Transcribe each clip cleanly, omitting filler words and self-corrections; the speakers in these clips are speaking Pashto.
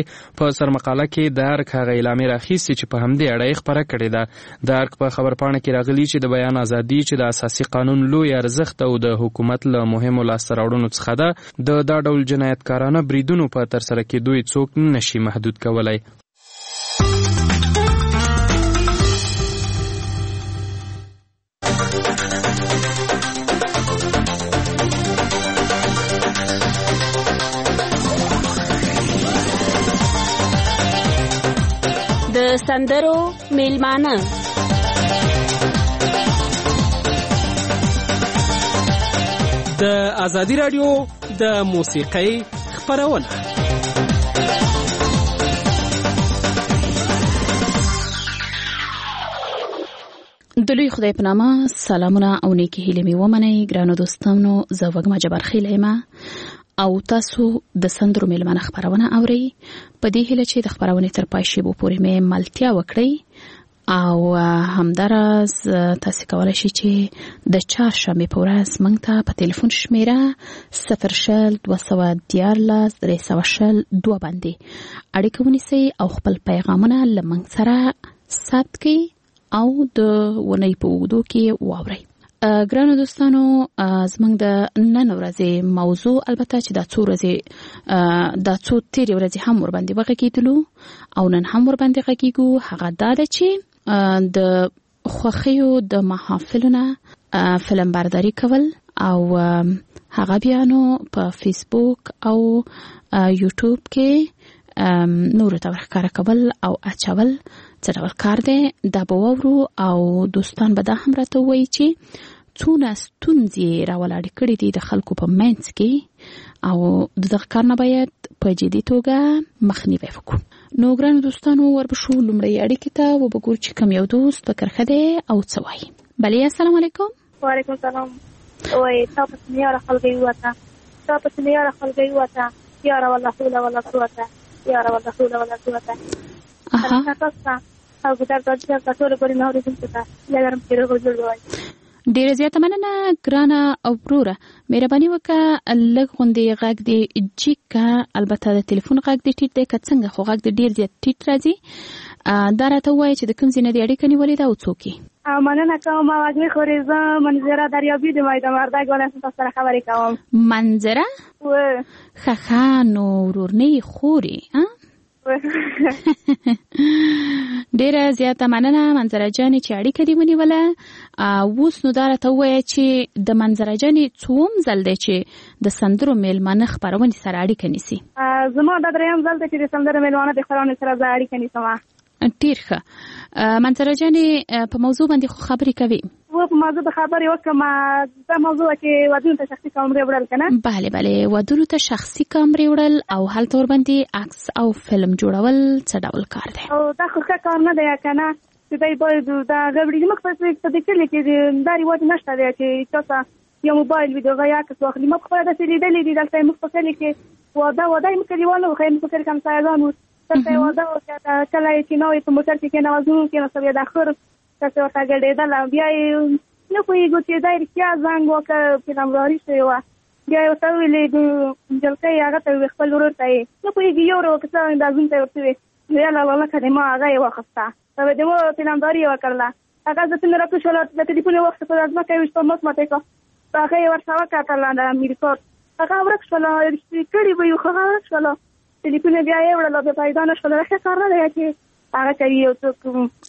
په سرمقاله کې د ارګ هغه اعلامیه راخیستې چې په همدې اړه یې خپره کړې ده. د ارګ په خبرپاڼه کې راغلي چې د بیان ازادي چې د اساسي قانون لوی ارزښت او د حکومت له مهمو لاسته راوړنو څخه ده، د دا ډول جنایتکارانه بریدونو په ترسره کېدو یې څوک نشي محدود کولی. د سندرو میلمانه د ازادي رادیو د موسیقۍ خپرونه. د لوی خدای په نامه سلامونه او نیکی هیلې مې ومنئ ګرانو دوستانو. زه وږمه جبارخیل یم او تاسو د سندرو میلمانه خپرونه اورئ. په دې هیله چې د خپرونې تر پای شیبو پورې مې ملتیا وکړئ او همداراز تاسو کولی شئ چې د چهارشنبې په ورځ موږ ته په تلیفون شمیره 00214 باندې اړیکه ونیسئ او خپل پیغامونه له موږ سره ثبت کړئ او د ونې په اوږدو کې واورئ. ګرانو دوستانو، زموږ د نن ورځې موضوع البته چې دا څو تیرې ورځې هم ورباندې وغږېدلو او نن هم ورباندې غږېږو، هغه دا ده چې د خوښیو د محافلو نه فلم برداری کول او هغه بیا نو په فیسبوک او یوټیوب کې نورو ته ورښکاره کول او اچول څه ډول کار دی، دا به واورو. او دوستان به دا هم راته ووایي چې څونه ستونزې راولاړې کړې دي د خلکو په منځ کې او دغه کار نه باید په جدي توګه مخنیوی وکړو. نو ګرانو دوستانو، وربشو لومړی اړیکې ته وبګورو چې کوم یو دوست په کرښه دی او څه وایي. بلې السلام علیکم. وعلیکم السلام. وای تاسو میاره خلګي وته یاره والله حول ولا قوه یاره والله حول ولا قوه. او ګټه تاسو ټول پرې نه اورېدل څه لګرم چې راغلی وای. ډیره زیاته مننه ګرانه او وروره، مهرباني وکړه لږ غوندې غږ دې جیک کا. البته د تلیفون غږ دې ټیټ دی که څنګه، خو غږ دې ډیر زیات ټیټ راځي. دا راته ووایه چې د کوم ځای نه دې اړیکه نیولې ده او څوک یې؟ مننه کوم. وږمې خورې، زه منظره دریابي د مای د وردګ ولایت تاسو سره خبرې کوم. منظره ښه نو ورور نه یې خورې ډیره زیاته مننه منظره جانې چې اړیکه دې ونیوله. اوس نو دا راته ووایه چې د منظره جانې څوم ځل دی چې د سندرو میلمانه خپرونې سره اړیکه نیسي؟ زما دا درېیم ځل دی چې د سندرو میلمانه د خپرونې سره زه اړیکه نیسم. ډیر ښه. منظره جانې په موضوع باندې خو خبرې کوي؟ په موضوع د خبرې وکړم. دا موضوع چې ودونو ته شخصي کامرې وړل که نه؟ بله ودونو ته شخصي کامرې وړل او هلته ورباندې عکس او فلم جوړول څه ډول کار دی؟ او دا خو ښه کار نه دی که نه، چې دی باید دا غوړي موږ په دې کلي کې دا رواج نشته دی چې چا ته یو موبایل وي د هغه عکس واخلي. موږ خپله داسې لیدلي دي دلته موږ په کلي کې واده یې موږ کلیوال نه وو، ښایي موږ په کلي کې همسایګان وو. دلته یې واده وکړه، کله یې کېناوې په موټر کې کېناوه، زموږ کېناستو بیا د اخر داسې ورته ګډېدله. بیا یې نه پوهېږو چې دا رښتیا زنګ وکړه فلمبرداري شوې وه. بیا یې ورته وویلې جلکۍ هغه ته وویل خپل ورور ته یې نه پوهېږي یو ورو که څه دا زوم ته یې ورته وویل یاله لکه د ما هغه یې واخیسته، د ما فلمبرداري یې وکړله. هغه زه څنګه راکوز شوله، د تلیفون یې واخیسته، په ځمکه یې ویشته مات مات یې کړه. هغه یې ورته وکتله د امریکا، هغه ورک شوله، رښتې کړي به یو خو هغه ورک شوله. تلیفون یې بیا یې وړله، بیا پیدا نه شوله. ښه کار نه دی چې هغه کوي یو څوک.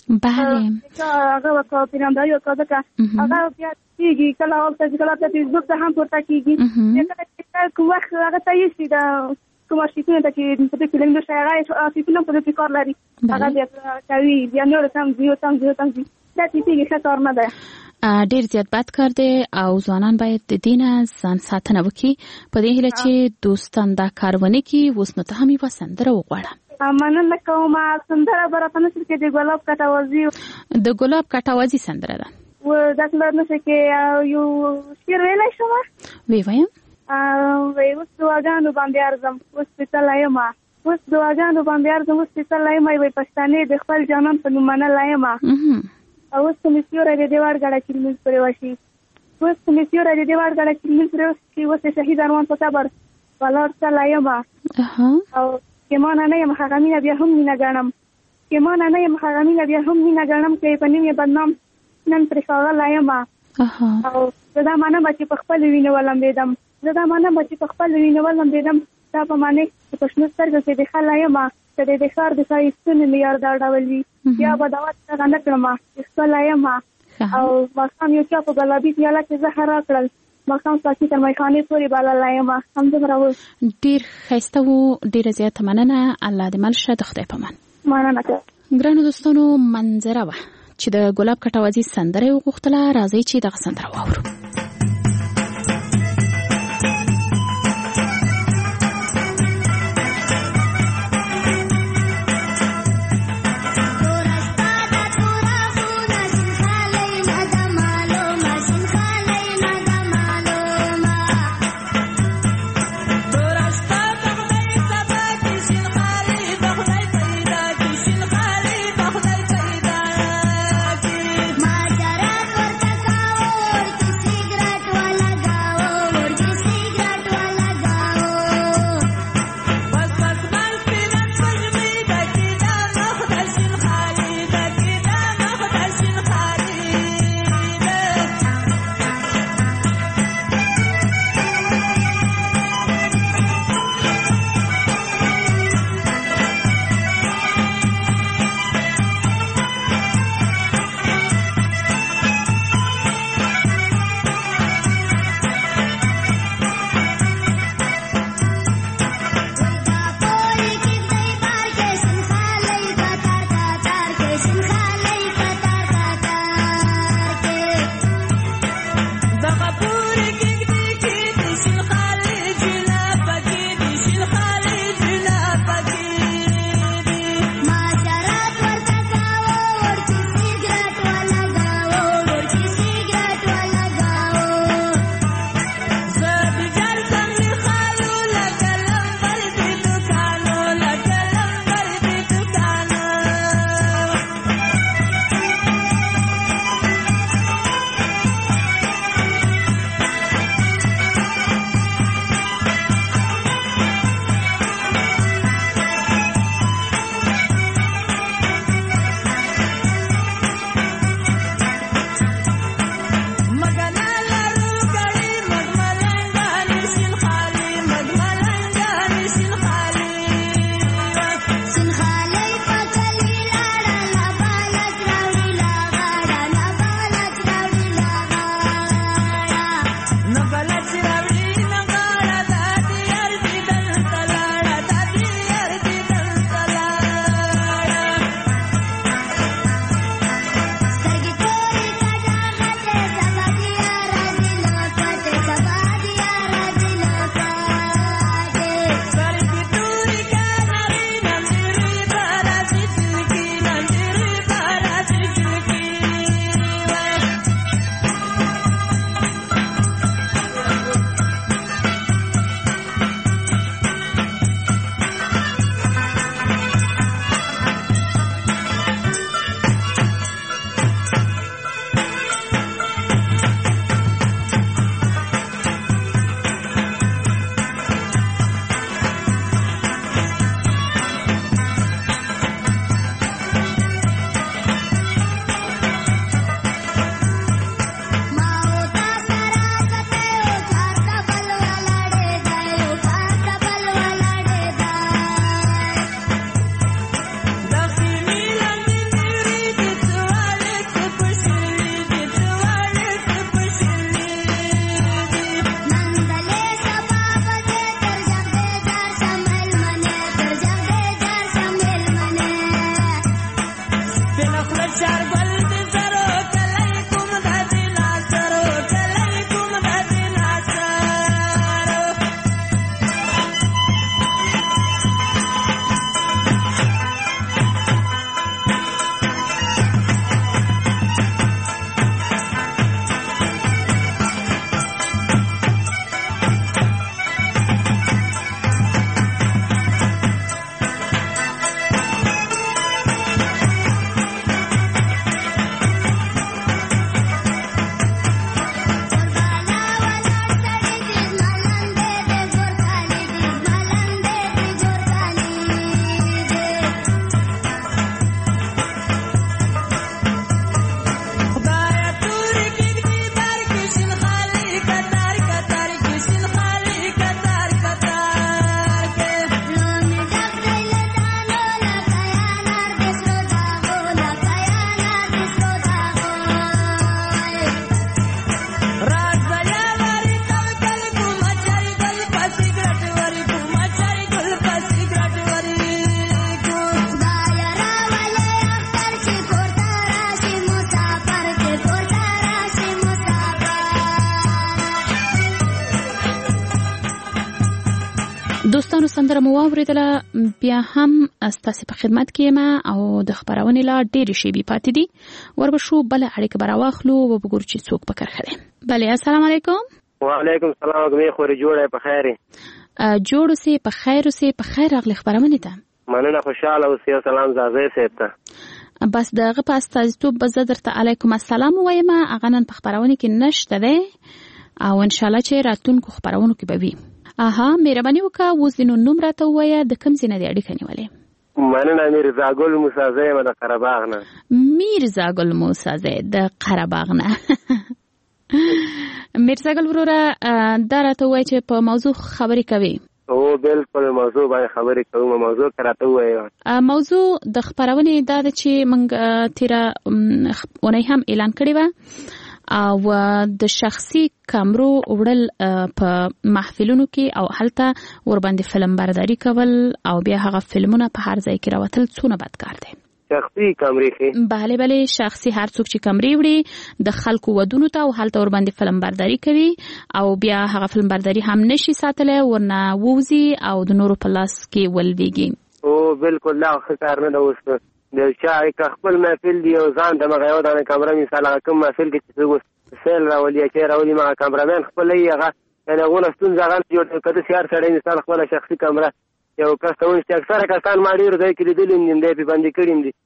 هغه وکړه فلمبرداري وکړه، ځکه هغه بیا کېږي کله کله فیسبوک ته هم پورته کېږي. کوم وخت هغه ته یې شي د کوم ارشیفونه ته چې په دې فلم نشته، هغه ارشیفونه په دې کې کار لري، هغه بیا کوي، بیا نور سم ځي دا کېږي. ښه کار نه دی، ډیر زیات بد کار دی او ځوانان باید د دې نه ځان ساتنه وکړي. په دې هیله چې دوستان دا کار ونه کړي. اوس نو ته هم یوه سندره وغواړه. مننه کوم. سندره به راته نشي کې د ګلاب کټوازي، د ګلاب کټوازي سندره ده. داسې به نشي کې یو شعر ویلی شم؟ وی وایم. اوس دعاګانو باندې ارزم، اوس سپېڅلی یم، اوس دعاګانو باندې ارزم، اوس سپېڅلی یم، وایي پښتانې د خپل جانان په نوم منلی یم. اوس که مې سیوری د دې وړ ګډه چې لمونځ پرې وشي، اوس که مې سیوری د دې وړ ګډه چې لمونځ پرې وشي، اوس د شهید ارمان په قبر ولاړ سلی یم. او کې ما نه یم هغه مینه بیا هم مینه ګڼم کې ما نه یم هغه مینه بیا هم مینه ګڼم کې په نیم بدنام نن پرې ښاغلی یم او زه دا منم چې په خپل وینه ولمبېدم زه دا منم چې په خپل وینه ولمبېدم دا په معنی چې په شنه سترګو کې د ښه یم چې د ښار د ښایستونو معیار دا ډول وي بیا به دعوت څنګه نه کړم چې ښکلی یم او ماښام یو چا په ګلابي پیاله کې زهر راکړل ماښام ساقي تر میخانې پورې بللی یم همدومره و. ډېر ښایسته و، ډېره زیاته مننه. الله دې مل شه، د خدای په امان. مننه کوم. ګرانو دوستانو، منظره وه چې د ګلاب کټوازي سندره یې وغوښتله. راځئ چې دغه سندره واورو. Masyarakat bertakawur, سندره مو واوریدله بیا هم ستاسو په خدمت کې ما او د خبرونې لا ډېری شی بي پاتې دي وربشو بل اړیکه براواخلو او وګورو چې څوک په کار خره. بله السلام علیکم. وعلیکم السلام. غوې خوري جوړه په خیر. جوړو سي په خیر سي په خیر اغلی خبرونه ته. مننه خوشاله اوسې. سلام زازه سیب ته. بس دغه په استازیتوب به زه درته علیکم السلام وایم. هغه نن په خبرونه کې نشته دی او ان شاء الله چې راتلونکو خبرونو کې به وي. مهرباني وکړه اوس د نوم راته ووایه د کوم ځای نه دی اړیکه نیولې؟ مننه میرزا ګل موسی زه یم د قره باغ نه. میرزا ګل موسی زه د قره باغ نه. میرزا ګل وروره دا راته ووایه چې په موضوع خبرې کوي. او بالکل موضوع باندې خبرې کوم. موضوع راته ووایه. موضوع د خبرونې دا ده چې موږ تیره اونۍ هم اعلان کړی و او د شخصي کامرو وړل په محفلونو کې او هلته ورباندې فلم برداری کول او بیا هغه فلمونه په هر ځای کې راوتل څونه بد کار دی. شخصي کامرې کې بله شخصي هر څوک چې کامرې وړي د خلکو ودونو ته او هلته ورباندې فلم برداری کوي او بیا هغه فلم برداری هم نشي ساتلی ورنه ووزي او د نورو په لاس کې ولویږي. او بالکل لا ښه کار نه ده اوس د چا که خپل محفل دی او ځان د مغه یو دانه کامره مثال هغه کوم محفل کې چې څه سیل راولي چې راولي ما کامرامن خپل یې هغه یعنی هغه ستونزه هغه جوړ کړي چې هر سړی مثال خپل شخصي کامره یو کستون چې اکثره کسان ما ډیر ځای کې لیدل دي په باندې کړیم دي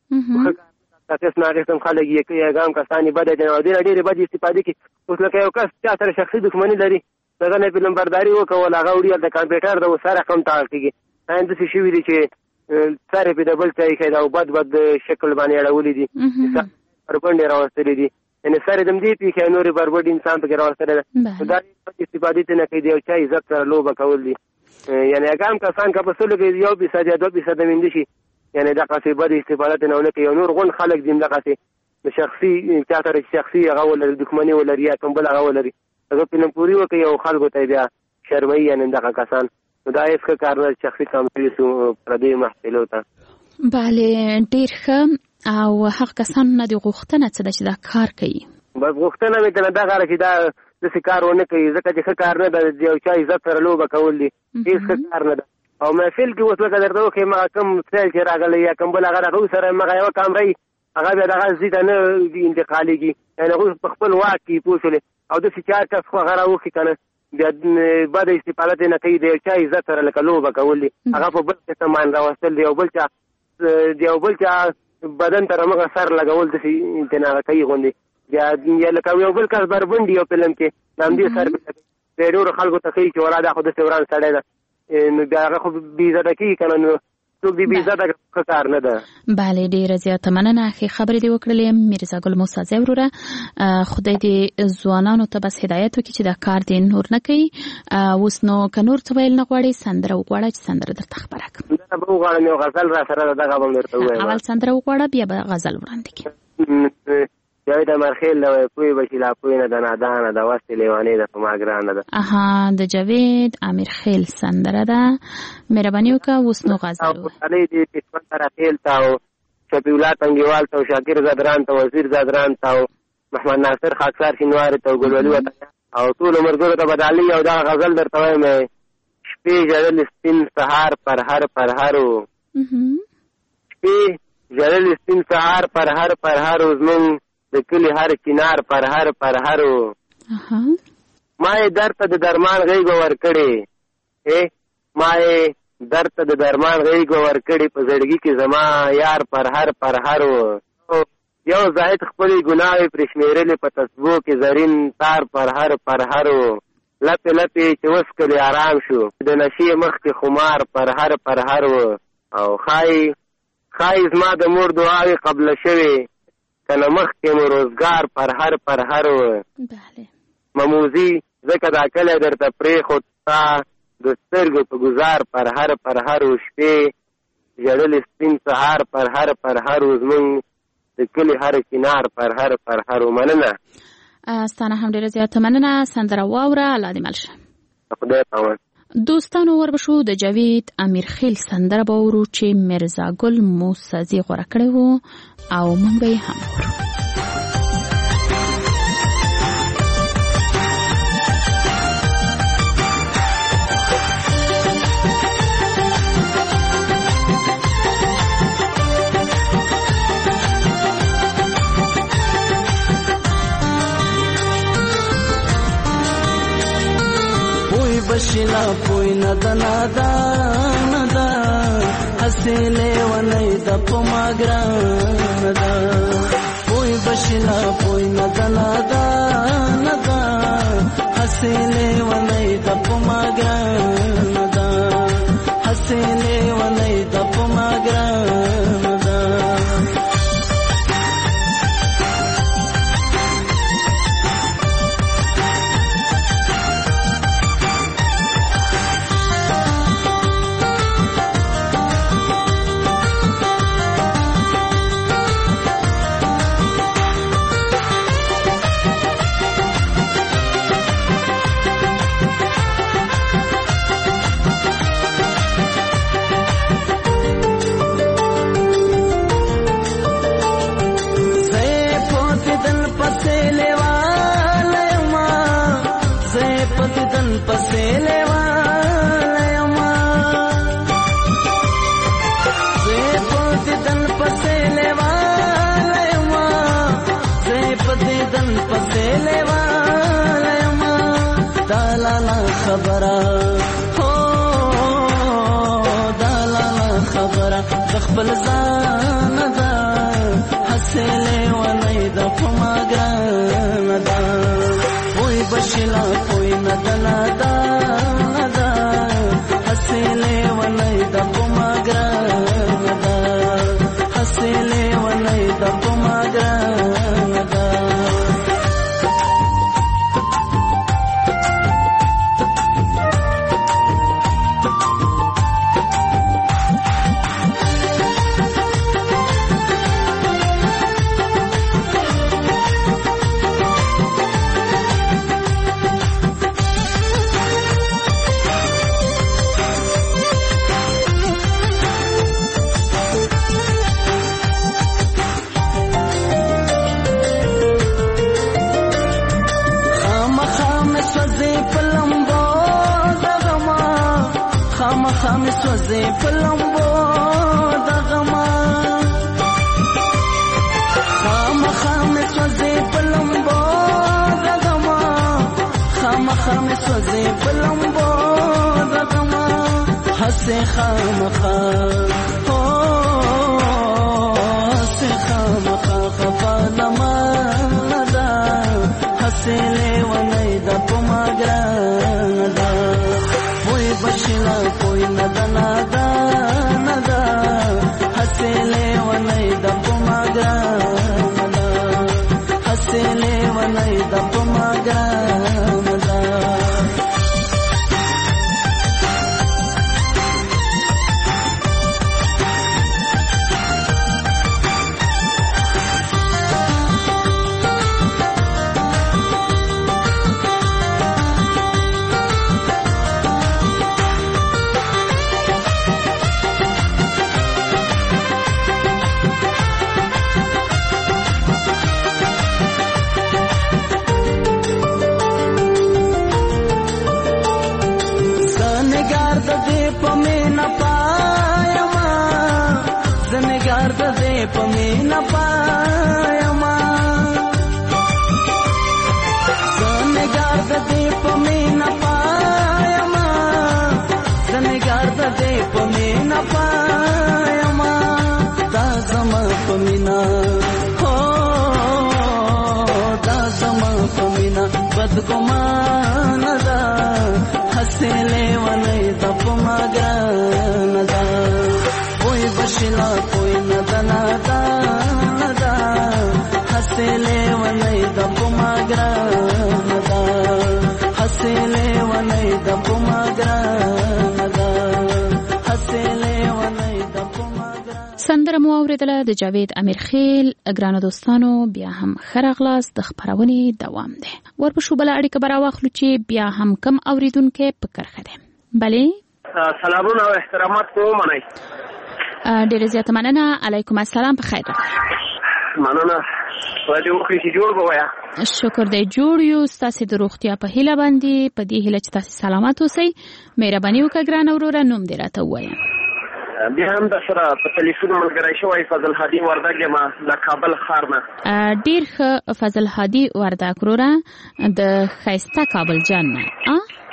تاسو نه راځم خلک یې ګام کسانی بده دي او ډیر بده استفاده کوي. اوس لکه یو کس چې سره شخصي دښمنی لري دغه نه فلم برداری وکول هغه وړي د کمپیوټر د سره کم تعال کیږي. دا څه شي وی دي چې سره په دبل ځای کې دا بد شکل باندې اړولې دي پرپنډ راوستلې دي ان سره دم دي په نورې بربډ انسان په راوستل دا استفاده نه کوي او چا عزت سره لوبه کول دي. یعنی هغه کسان که په سلو کې یو 2% مند شي یعنی دا قصې بد استفاده نه کوي. نور غون خلک دیم دغه څه شخصي چاته شخصي هغه ول دښمنی ولري یا کوم بل هغه ولري هغه په نمپوري وکي او خلکو ته بیا شرمایي یعنی دغه کسان دا یې ښه کار نه شخصي کامرې سو پردي محفلو ته. بله ډیر ښه او هغه کسان نه دی غوښتنه څه ده چې دا کار کوي. بس غوښتنه مې ته دا غواړي چې دا داسې کار ونه کوي ځکه چې ښه کار نه ده یو چا عزت سره لوبه کول دي هېڅ ښه کار نه ده. او محفل کې اوس لکه درته وښیم هغه کوم سیل چې راغلی یا کوم بل هغه هغوی سره مغه یوه کامره هغه بیا دغه ځي ته نه انتقالېږي یعنې هغوی په خپل واک کې پوه شولې او داسې چې هر کس خو هغه راوښي که نه بیا بده استفاده ترې نه کوي د یو چا عزت سره لکه لوبه کول دي هغه په بل څه سامان راوستل دی د یو بل چا بدن ته رمغه سر لګول داسې ترې نه کوي غوندې بیا لکه یو بل کس بربنډي یو فلم کې د همدې سر د ډېرو خلکو ته ښایي چې ولا دا خو داسې وران سړی ده نو بیا هغه خو بېعزته کېږي که نه نو څوک دې بېعزته ښه کار نه ده. بله ډېره زیاته مننه ښې خبرې دې وکړلې میرزا ګل موسی زی وروره. خدای دې ځوانانو ته بس هدایت وکړي چې دا کار دې نور نه کوي. اوس نو که نور څه ویل نه غواړې سندره وغواړه چې سندره درته خبره کړم. دا به وغواړم یو غزل را سره دغه به م درته ووایم. اول سندره وغواړه بیا به غزل وړاندې کړي. جاوید امرخیل دا وایي پوی بشي لا پوی نه ده نادانه ده وستې لیوانې ده په ما ګرانه ده. د جاوید امیرخیل سندره ده. مهرباني وکړه اوس نو غزل او خوشحالۍ دې پسمن ترخیل ته او شفیع الله تنګیوال ته او شاکر زدران ته وزیر زدران ته او محمد ناصر خاکسار شینواري ته او ګلولي وطن او ټولو ملګرو ته بدالي او دغه غزل درته وایم شپې ژړل سپین سهار پرهرو شپې ژړل سپین سهار پرهرو زمونږ د کلي هر چنار پرهرو ما یې درته د درمان غېږه ورکړې ما یې درته د درمان غېږه ورکړې په زړګي کې زما یار پرهرو یو زاهد خپلې ګناوې پرې شمېرلې په تسبو کې زرین تار پرهرو لپې لپې چې وسکلې آرام شو د نشې مخ کې خمار پرهرو او ښایي زما د مور دعاوې قبله شوې کنه مخکې مو روزګار پرهرو مموزي ځکه دا کلی درته پرېښود ستا د سترګو په ګزار پرهرو شپې ژړل سپین سهار پرهرو زمونږ د کلي هر چنار پرهرو. مننه ستانه هم ډېره زیاته مننه. سندره واوره الله دې مل شه. خدای پامان. دوستانو وربشو د جاوید امیرخیل سندره به ورو چې میرزا ګل موسی زی غوره کړی وو او موږ به یې هم ورو. بشلا پوی ندنا دا ندا حسیلے ونی دا پماگران دا پوی بشلا پوی ندنا دا ندا حسیلے ونی دا پماگران دا حسیلے ونی دا پماگران دا پسیلے والما زیپت دن پسیلے والما زیپت دن پسیلے والما دالانا خبرا ہو دالانا خبرا دخبل زان دا حسیلے ونی دا پماگران دا پوی بشلا پوی ندنا دا دا حسیلے ونی دا پماگران دا حسیلے ونی دا پماگران دا خامس وزے پلمبو دغما خامس وزے پلمبو دغما خامس وزے پلمبو دغما حسے خامخا ہو حسے خامخا خفا نمادا حسے لے ونی دا پماگران دا بشلا کوئی ندنا دا ندا حسیلے ونی دا پماگران دا حسیلے ونی دا پماگران دا پمینا پایما سنگار دے پمینا پایما سنگار دے پمینا پایما دا زما پمینا ہو دا زما پمینا بدگمان دا حسیلے ونی دا پماگران دا کوئی بشلا کوئی ندنا دا دا حسیلے ونی دا پماگران دا حسیلے ونی دا پماگران دا حسیلے ونی دا پماگران. سندره مو اوریدله د جاوید امیرخیل. ګرانو دوستانو بیا هم ښه راغلاست. د خپرونې دوام دی. ورپسې بله اړیکه به راواخلو چې بیا هم کم اوریدونکی په کرښه دی. بلې سلامونه او احترامات کوم منئ. ډیره زیاته مننه. علیکم السلام. په خیر راغلی. مننه. په دې وخت کې جوړ بویا. شکر دی جوړ یو. ستاسو د روغتیا په هیله باندې په دې هیله چې تاسو سلامت اوسئ. مهرباني وکړه ګرانه وروره نوم دې راته ووایه. بیا هم د سره په تلیفون ملګری شوی فضل هادي وردګ یم د کابل ښار نه. ډېر ښه فضل هادي وردګ وروره د ښایسته کابل جان نه.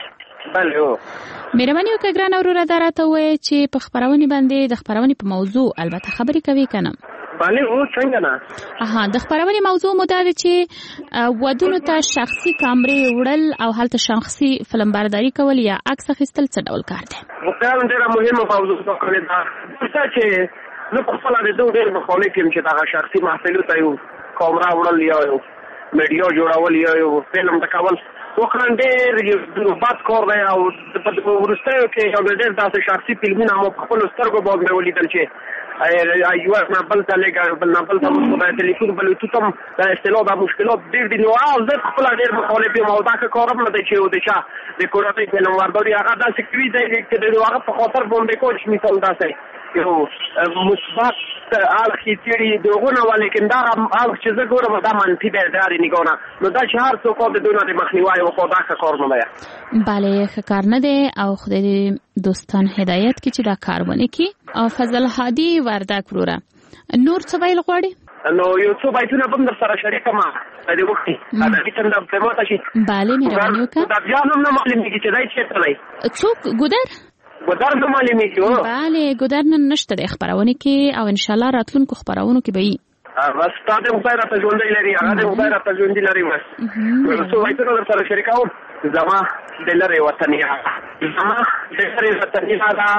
بله او مهرباني وکړه ګران اوروره دا راته ووایه چې په خپرونې باندې د خپرونې په موضوع البته خبرې کوي که نه؟ بله او څنګه نه. د خپرونې موضوع مو دا ده چې ودونو ته شخصي کامرې وړل او هلته شخصي فلم برداري کول یا عکس اخیستل څه ډول کار دی؟ مختار ډېره مهمه موضوع کړې ده. څه چې زه په خپله د دغو ډېر مخالف یم چې دغه شخصي محفلو ته یو کامره وړل یا یو میډیا جوړول یا یو فلم د کول واقعا ډېر بد کار دی او په وروستیو کې یو ډېر داسې شخصي فلمونه مو په خپلو سترګو باندې مې ولیدل چې یو نه بل ته لږه بل نه بل ته د تلیفون بلوتوت هم د اصطلاح د مشکلات ډېر دي. نو زه خپله ډېر مخالف یم او داسې کار هم نه دی چې د چا د کورنۍ فلم برداري هغه داسې کوي دی چې د هغه په خاطر باندې کوچ مثال داسې یو مثبت اړخ یې څېړي د هغو نه ولیکن دا اړخ چې زه ګورم دا منفي دی د هرې نګاه نه. نو دا چې هر څوک د دوی نه د مخنیوی وکړو دا ښه کار نه دی. بله ښه کار نه دی او خدای دې دوستان هدایت کړي چې دا کار ونه کړي. فضل هادي وردک وروره نور څه ویل غواړي؟ نو یو څو بیتونه به هم در سره شریکه ما د دې وختي ادبي چنده پرې ماته شي. بله مهرباني وکړه. دا بیا هم نه معلومېږي چې دی چېرته دی. څوک ګودر؟ ګودر نه معلومېږي. بله ګودر نن نشته دی خپرونې کې او انشاءالله راتلونکو خپرونو کې به وي. بس تا دې خدای راته ژوندی لري هغه دې خدای راته ژوندي لري. بس څو بیتونه در سره شریکوم. زما د لرې وطنیا زما د لرې وطنیا دا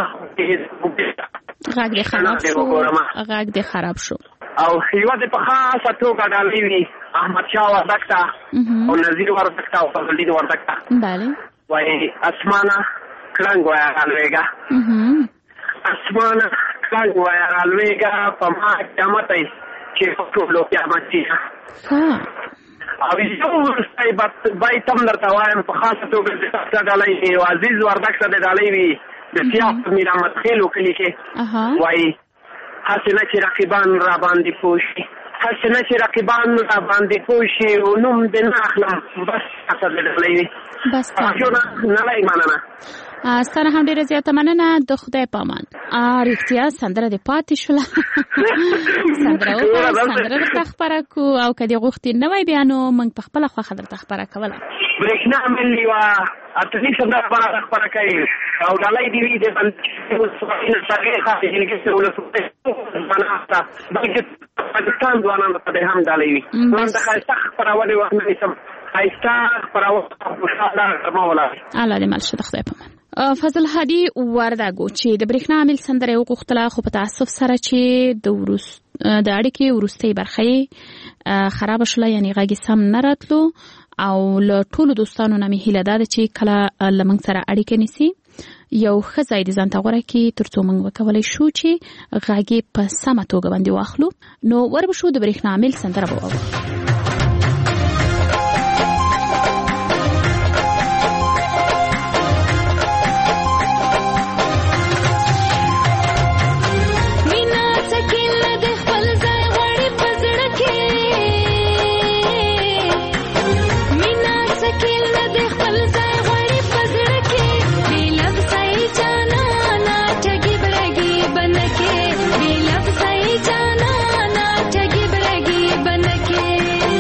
غږ دې خراب شو او یوه دې په خاصه توګه ډالۍ وي احمدشاه وردک ته او نظیر وردک ته او فضلدین وردک ته. بله وایي اسمانه کلنګ وایه رالوېږه اسمانه کلنګ وایه رالوېږه په ما قیامت ای چې په ټولو قیامت شي. او یو وروستی بیت هم درته وایم په خاصه توګه د تاسو ډالۍ وي او عزیز وردک ته د ډالۍ وي د سیاف په میر احمد خیلو کلي کې وایي هسې نه چې رقیبان را باندې پوه شي هسې نه چې رقیبان را باندې پوه شي او نوم دې نه اخلم بس تاسو د ډالۍ وي. بس نړۍ مننه. ستانه هم ډیره زیاته مننه. د خدای په امان. رښتیا سندره دې پاتې شوله سندره درته خپره کو او که دې غوښتې نه وای بیا نو موږ په خپله خوښه درته خپره کوله. برېښنا ملي وه اتني سندره به خپره کوي او ډالۍ دې وي د بلکې پاکستان ځوانانو ته دې هم ډالۍ وي. من د ښایسته خپرونې وخت نه نیسم ښایسته خپرونه خوشحاله مولا الله دې مل شه د خدای په امان. فضل هادي وردګو چې د برېښنا عامل سندره وغوښتله خو په تاسف سره چې د اړیکې وروستۍ برخه یې خرابه شوله یعنې غږ سم نه راتلو او له ټولو دوستانو نه مې هیله دا ده چې کله له موږ سره اړیکه نیسي یو ښه ځای د ځان ته غوره کړي تر څو موږ وکولی شو چې غږ یې په سمه توګه باندې واخلو. نو وربه شو د برېښنا عامل سندره به واورو. जाना ना ठगी बरगी बन के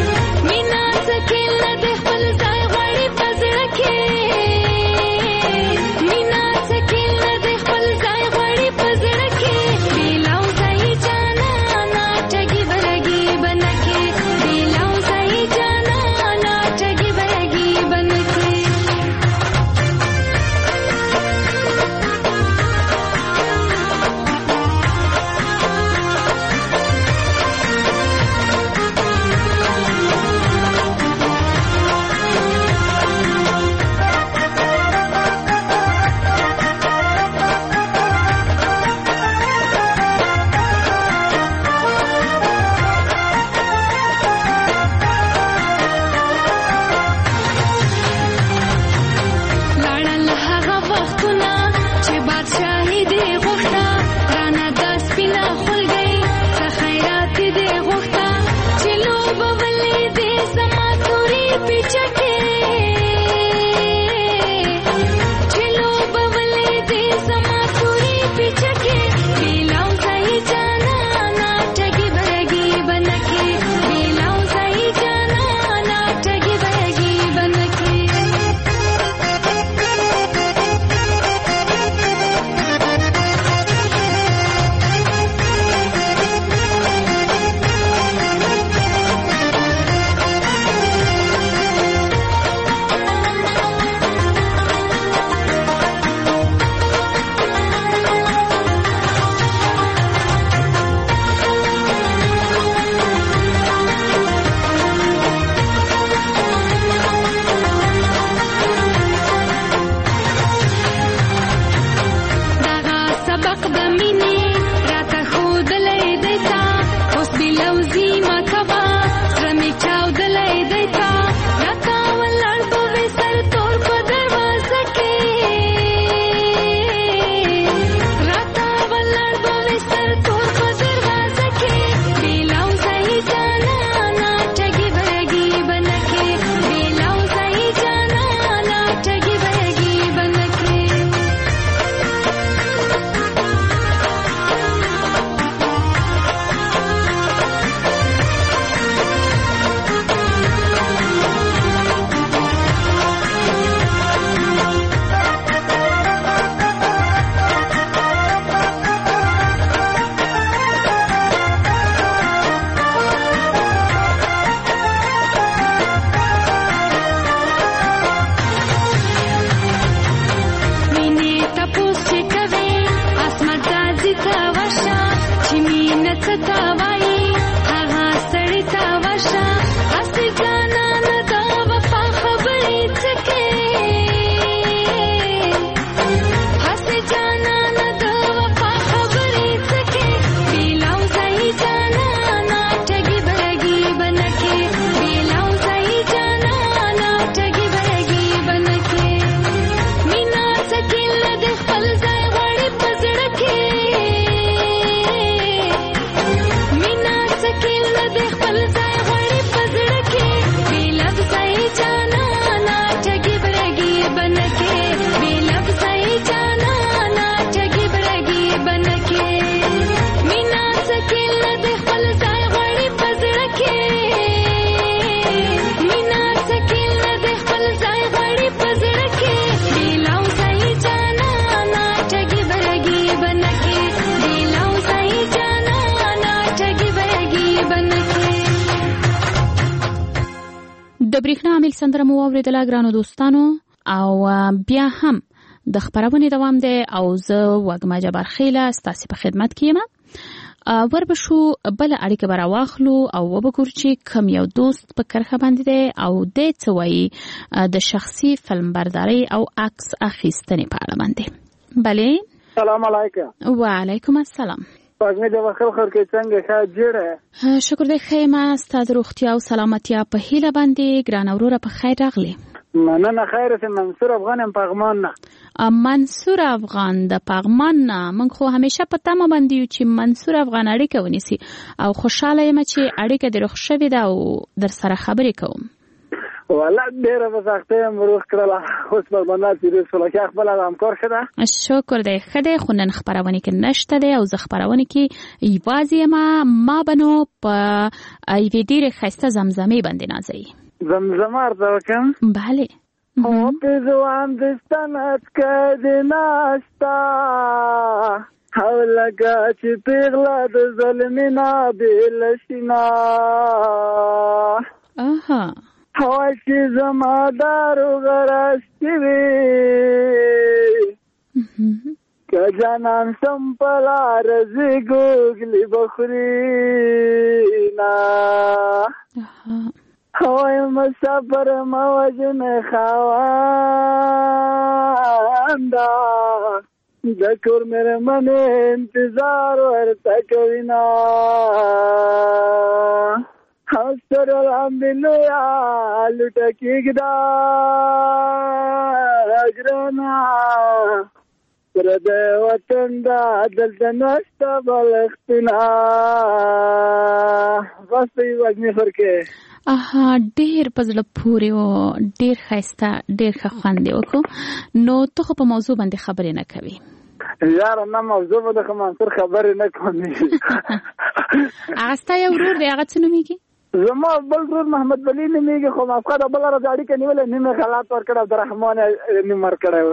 د برېښنا عامل سندره مو واورېدله ګرانو دوستانو، او بیا هم د خپرونې دوام دی او زه وږمه جبار خیله ستاسې په خدمت کې یم. وربشو بل اړیکه به راواخلو او وبګورو چې کوم یو دوست په کرښه باندې دی او دی څه وایي د شخصي فلمبردارۍ او عکس اخیستنې په اړه باندې. بلې سلام علیکم. وعلیکم السلام. پاګمه د وخت کې څنګه ښه جوړه؟ شکر دې خیمه ستاسو روغتیا او سلامتیا په هیله باندې ګران اوروره په خیر راغلی. مننه. خیر سه منصور افغان پغمان نه. منصور افغان د پغمان نه. من خو همیشه په تمه باندې یو چې منصور افغان اړیکه ونیسي او خوشاله یم چې اړیکه د روغ شوې ده او در سره خبرې کوم. والله ډیره وسخته مروخ کړله اوس په باندې چې رسول الله خپل همکار شته. شکر دې خدای خو نن خبرونه کې نشته دی او زه خبرونه کې یوازې ما بنو په ایوې ډیره خسته زمزمه باندې نازي. زمزمه ارتوکم. بله. او په ځوان دستانات کده ناشتا حولګه چې پیغلا د ظلمنا بلشنا. آها. هواشی زمادارو غراشتی وی که جانان سمپلا رزی گوگلی بخورینا. هوای مسافر موجن خواندا دکور میرے من انتظار ورطا کوینا. حسر الحمدللہ لٹا کیگدا اجرنا پرد وطن دا دلتا نشتا بلختنا. بس تی وگنی فرکے. آها ډیر پزړه پورې او ډیر خسته ډیر ښه خوند وکړو. نو ته خو په موضوع باندې خبرې نه کوي؟ یار نه موضوع باندې منصور خبرې نه کوي. هغه ستا یو ورور دی، هغه څه نومیږي؟ زما بل ورور محمد ولی نومیږي، خو مافقه د بل راځي اړیکه نیولې نیمه خلات ورکړ عبدالرحمن نیمه ورکړ.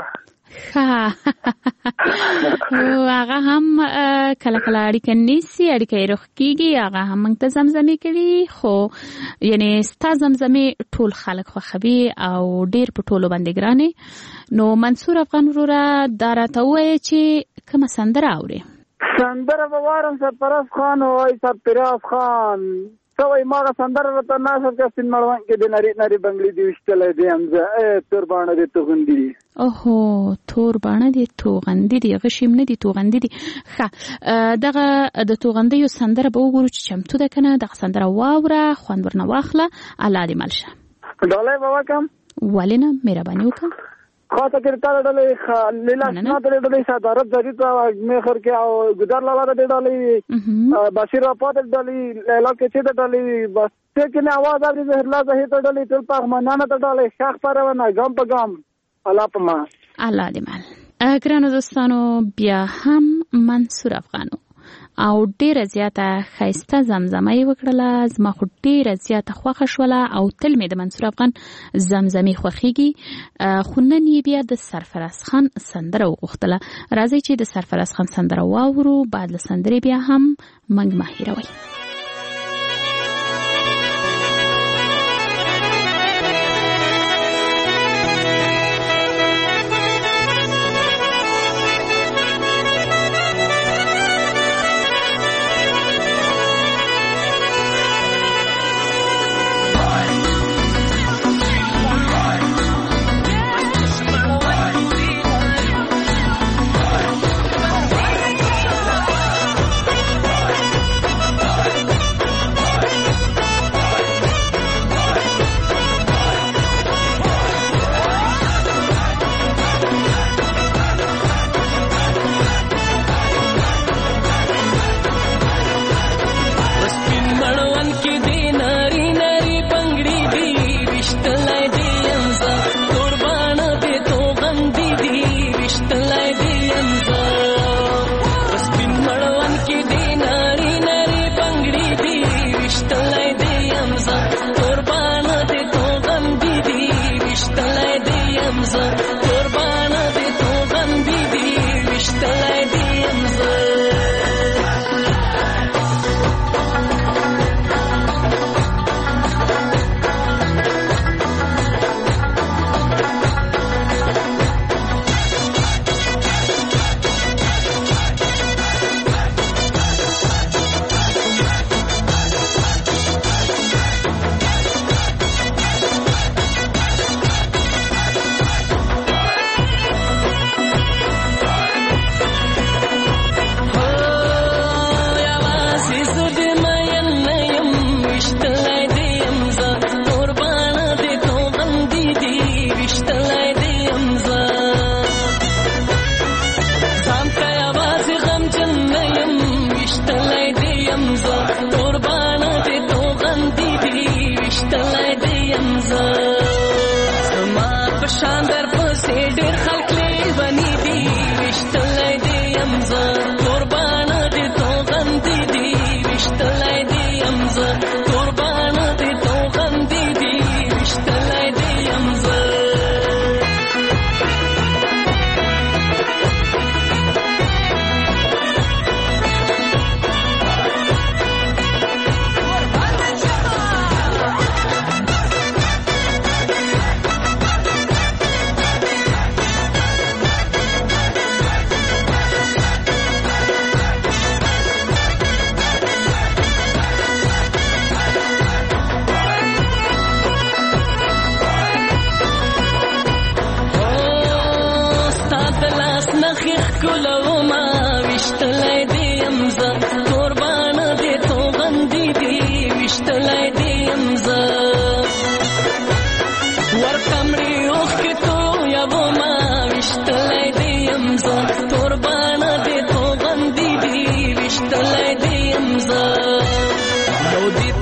هغه هم کله کله اړیکه نیسي، اړیکه یې روغ کېږي، هغه هم موږ ته زمزمې کوي. خو یعنې ستا زمزمې ټول خلک خوښوي او ډېر په ټولو باندې ګرانې. نو منصور افغان وروره دا راته ووایه چې کومه سندره اورې؟ سندره به وارم سرفراز خان وایي سرفراز خان سوی ماغه سندره راته ناصر که سپین مړوند کې د نری نری بنګلي دی وشتلی دی همزه تور باڼه دی توغندي دي. اوهو تور باڼه دی توغندي دي، غشیم نه دي توغندي دي. ښه دغه د توغندیو سندره به وګورو چې چمتو ده که نه. دغه سندره واوره، خوند ورنه واخله، الله دې مل شه. ډالۍ به وکړم؟ ولې نه، مهرباني وکړه. خاطر کې تا ډالۍ لیلا سنا ډالۍ صدارت ځری ته میخر کې او ګدار لاله ډالۍ بشیر اپاد ډالۍ لیلا کې چې ډالۍ بس کې نه आवाज اوري زهر لا زه ته ډالۍ ټول پاک منانه ته ډالۍ شاخ پرونه ګام په ګام الله پما الله دې مل. ګرانو دوستانو بیا هم منصور افغانو او ډیره زیاته ښایسته زمزمه یې وکړله. زما خو ډیره زیاته خوښه شوله او تل مې د منصور افغان زمزمې خوښیږي. خو نن یې بیا د سرفراز خان سندره وغوښتله. راځئ چې د سرفراز خان سندره واورو، بعد له سندرې بیا هم موږ مه هېروئ.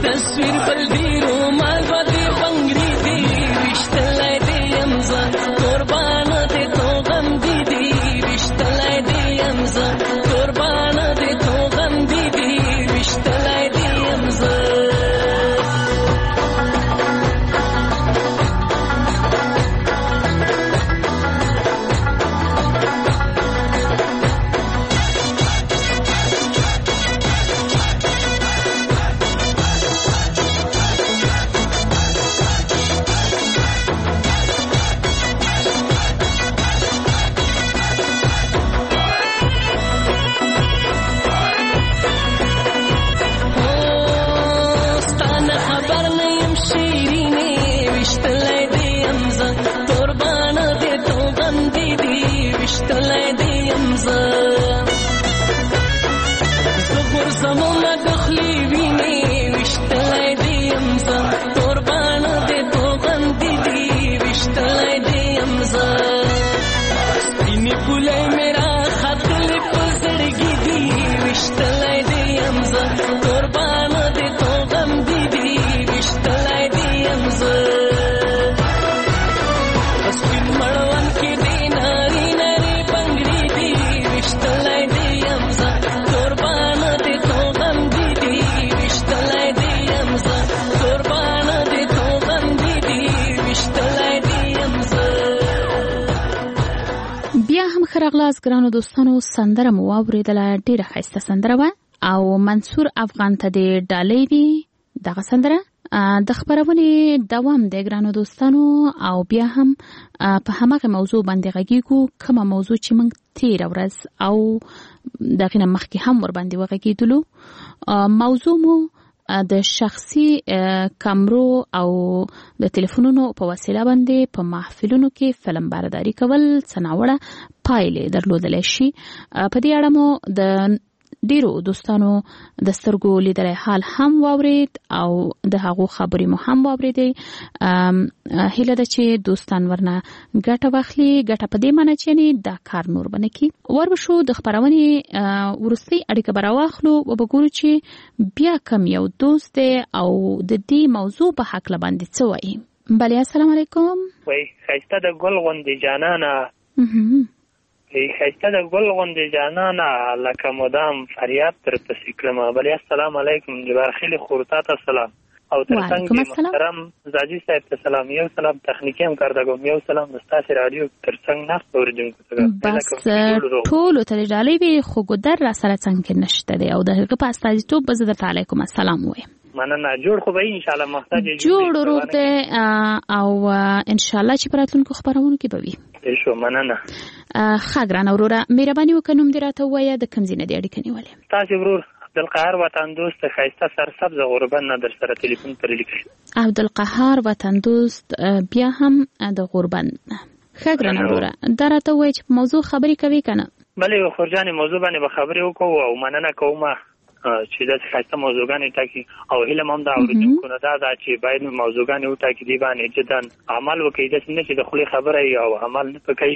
تصویر بل دی رومال باندې بنگړي دی وشتلای دی امزه قربان دې تو غم دی دی وشتلای دی امزه قربان دې تو غم دی دی وشتلای دی امزه راغلاس ګرانو دوستانو سندره مو واوریدله ډیره ښایسته سندره وه او منصور افغان ته د ډالۍ وي دغه سندره د خپرونې دوام دی ګرانو دوستانو او بیا هم په همغه موضوع باندې غږیږو کومه موضوع چې موږ تېره ورځ او دغې نه مخکې هم ورباندې وغږېدلو موضوع مو د شخصي کامرو او د تلیفونونو په وسیله باندې په محفلونو کې فلم برداری کول څه ناوړه پایلې درلودلی شي په دې اړه مو د ډیرو دوستانو د سترګو لیدلی حال هم واورید او د هغو خبرې مو هم واوریدې هیله ده چې دوستان ورنه ګټه واخلي ګټه په دې معنی چې یعنې دا کار نور به نه کړي وربشو د خپرونې وروستۍ اړیکه به راواخلو وبګورو چې بیا کم یو دوست دی او د دې موضوع په هکله باندې څه وایي بلې السلام علیکم وای ښایسته د ګل غوندې جانانه ښایسته د ګل غوندې جانانه لکه مدام فریاد تر پسې کړمه بلې السلام علیکم جبارخیل خورتا ته سلام او تر څنګ محترم زاجي صاحب ته سلام یو سلام تخنیکی هم کاردګم یو سلام د ستاسې راډیو تر څنګ ناست اورېدونکو ته بس ټولو ته د ډالۍ وي خو ګودر را سره څنګ کې نشته دی او د هغه په استازیتوب به زه درته علیکم السلام وایم مننه جوړ خو به انشاءالله محتاج جوړ روغ دی او انشاءالله چې په راتلونکو خپرونو کې به وي شو مننه ښه ګرانه وروره مهرباني وکړه نوم دې راته ووایه د کوم ځای نه دې اړیکه نیولې ستاسې ورور عبدالقهار وطن دوست ښایسته سرسبزه غوربند نه در سره تلیفون پر لیکي عبدالقهار وطن دوست بیا هم د غوربند ښه ګرانه وروره دا راته ووایه چې په موضوع خبرې کوې که نه بلې خورجانې موضوع باندې به خبرې وکړو او مننه کومه چې داسې ښایسته موضوعګانې ټاکي او هیله هم د اورېدونکو نه دا ده چې باید موضوعګانې وټاکي دې باندې جدا عمل وکړي داسې نه چې د خولې خبره یي او عمل نه پکوي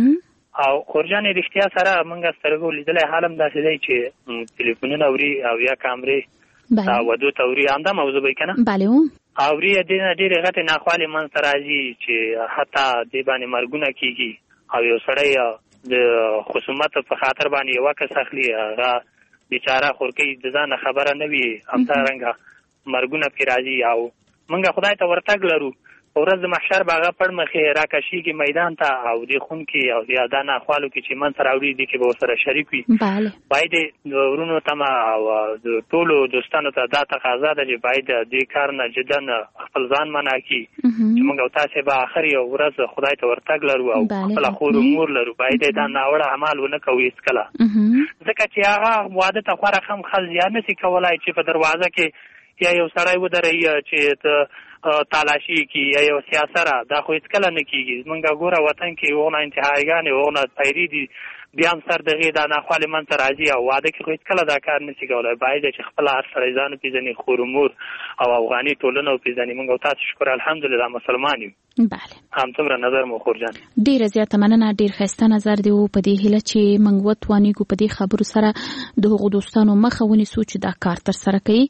او خورجانې رښتیا سره موږ سترګو لیدلی حال هم داسې دی چې تلیفونونه اوري او یا کامرې ودو ته اوري همدا موضوع به یې که نه اوري دې نه ډېرې غټې ناخوالې منځته راځي چې حتی دې باندې مرګونه کېږي او یو سړی د خصومت په خاطر باندې یو کس اخلي هغه بیچاره خورکۍ د ځانه خبره نه وي همدارنګه مرګونه پرې راځي او موږ خدای ته ورتګ لرو په ورځ د محشر به هغه پړ مخې راکشېږي میدان ته او دې خون کې او یا دا ناخوالو کې چې منځته راوړي دې کې به ورسره شریک وي باید د ورونو تمه او د ټولو دوستانو ته دا تقاضا ده چې باید دې کار نه جدا خپل ځان منع کړي چې موږ او تاسې به آخر یو ورځ خدای ته ورتګ لرو او خپله خور و مور لرو باید دا ناوړه اعمال ونه کوو هېڅکله ځکه چې هغه واده ته خورا هم خل زیان نشي کولی چې په دروازه کې یا یو سړی ودروي چې ته تالاشي کی یا یو سیاسره دا خو هېڅکله نه کېږي زمونږ ګوره وطن کې هغونه انتهایګانې هغونه پیري دي بیا هم سر دغې دا ناخوالې منځته راځي او واده کې خو هېڅکله دا کار نه شي کولی باید چې خپله هر سړی ځان وپېژني خور مور او افغاني ټولنه وپېژني موږ او تاسو شکر الحمدلله مسلمان یو همڅومره نظر مو خورجان ډېره زیاته مننه ډېر ښایسته نظر دی و په دې هیله چې موږ وتوانېږو په دې خبرو سره د هغو دوستانو مخه ونیسو چې دا کار ترسره کوي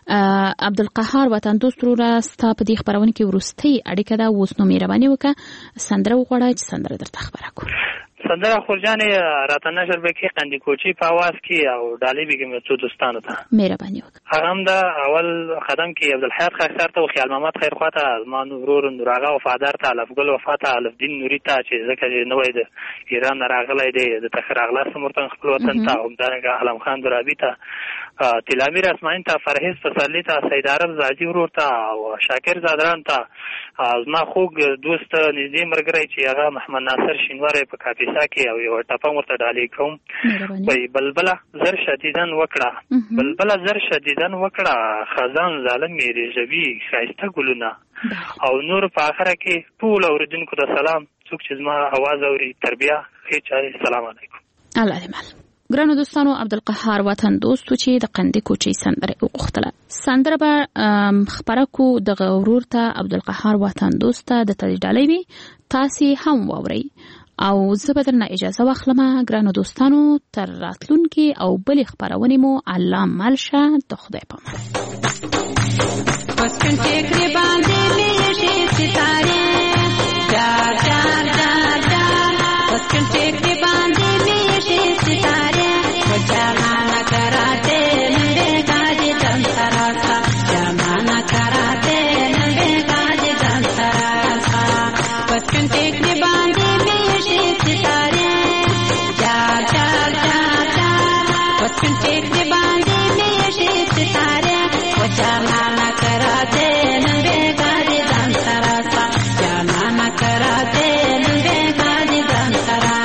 عبدالقهار وطن دوست وروره ستا په دې خبرونه کې وروستۍ اړیکه ده، اوس نو مهرباني وکړه سندره وغواړه چې سندره درته خبره کړو. سندره خورجانې راته نشر بکې قندي کوچي په آواز کې او ډالۍ بګم څو دوستانو ته مهرباني وکړه. هغه هم د اول قدم کې عبدالحیات خاکسار ته او خیال محمد خیرخوا ته، زما ورور نوراغه وفادار ته، الفګل وفا ته، الفدین نوري ته چې ځکه چې نوی د ایران نه راغلی دی، د تخر اغلاس مرتن خپل وطن ته، همدارنګه علم خان درابي ته، تلامیر اسماعیل ته، فرهیز پسرلی ته، سید عرب زاجي ورور ته او شاکر زادران ته، زما خوږ دوست نږدې ملګری چې هغه محمد ناصر شینواری په کاپیسا کې او یو ټپه ورته ډالۍ کوم. وایي بلبله زر شدیدن وکړه، بلبله زر شدیدن وکړه، خزان ظالم مې رژوي ښایسته ګلونه، او نور په آخره کې ټول اورېدونکو ته سلام، څوک چې زما اواز اوري تربیه ښې چارې، سلام علیکم. الله دې مل. ګرانو دوستانو، عبدالقهار وطن دوستو چې د قندي کوچي سندره وغوښتله، سندره به خپره کو دغه ورور ته عبدالقهار وطن دوست ته د تړي ډالۍ وي، تاسې هم واورئ او زه به درنه اجازه واخلم. ګرانو دوستانو، تر راتلونکي او بلې خپرونې مو الله مل شه، د خدای په امان. وسکن ټیکری باندې میشي ستاره جار جار جار جار، وسکن ټیکری باندې میشي ستاره وجانا کراتے نبے گاجی دم سراسا، جانا کراتے نبے گاجی دم سراسا، وسکن ټیکری باندې میشي ستاره جار جار جار جار، وسکن ټیکری باندې میشي ستاره وجانا کراتے نبے گاجی دم سراسا، جانا کراتے نبے گاجی دم سراسا.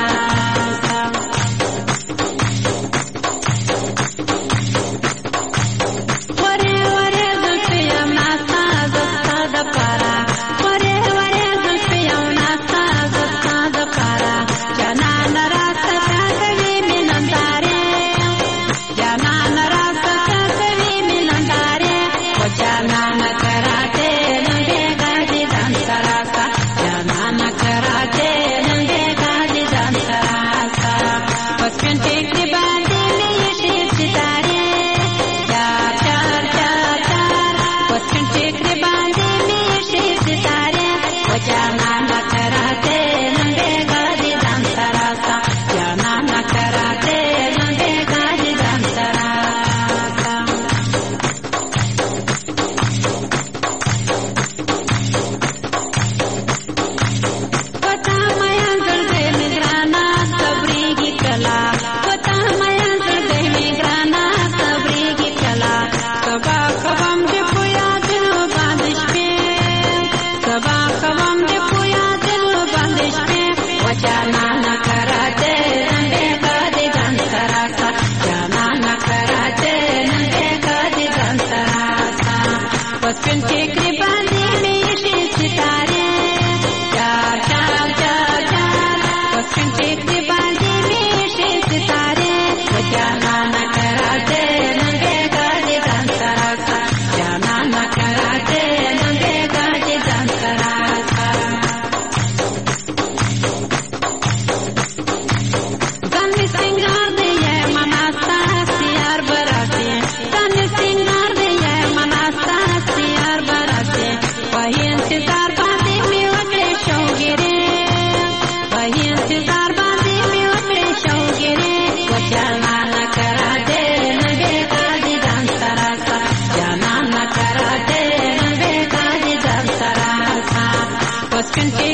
Can